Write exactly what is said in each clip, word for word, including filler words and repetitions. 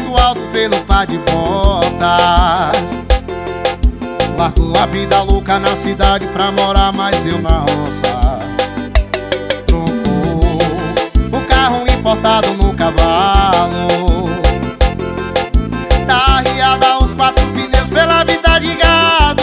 salto alto pelo par de botas. Largou a vida louca na cidade pra morar mais eu na roça. Trocou o carro importado no cavalo. Tá arriada os quatro pneus pela vida de gado.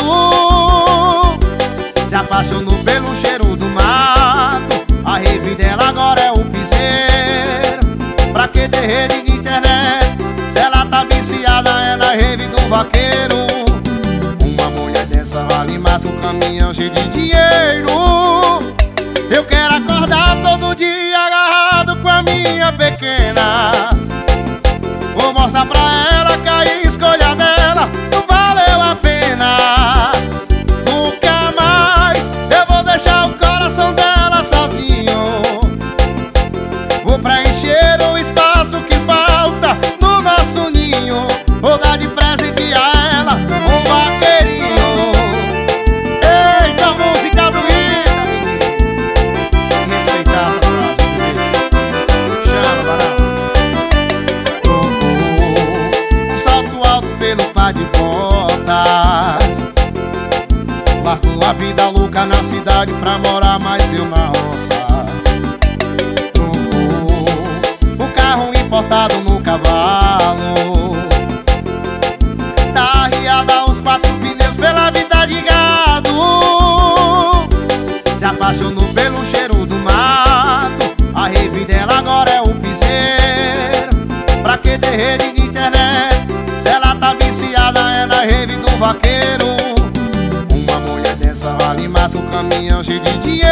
Se apaixonou pelo cheiro do mato. A rave dela agora é o piseiro. Pra que ter rede de internet se ela tá viciada é na rave do vaqueiro? Uma mulher dessa vale mais que um caminhão cheio de dinheiro. Eu quero acordar todo dia agarrado com a minha pequena. Vou mostrar pra ela que a escolha dela não valeu a pena. Nunca mais eu vou deixar o coração dela sozinho. Vou preencher o espaço que falta no nosso ninho. Vou dar de presente a ela um vaqueirinho. Eita, música do Ita, respeitar essa frase. Chama, barato. Trocou um salto alto pelo par de botas. Largou a vida louca na cidade pra morar mais eu na roça. Trocou o carro importado no cavalo. Tá arriada os quatro pneus pela vida de gado. Se apaixonou pelo cheiro do mato. A rave dela agora é o piseiro. Pra que ter rede de internet se ela tá viciada é na rave do vaqueiro? Uma mulher dessa vale mais que um caminhão cheio de dinheiro.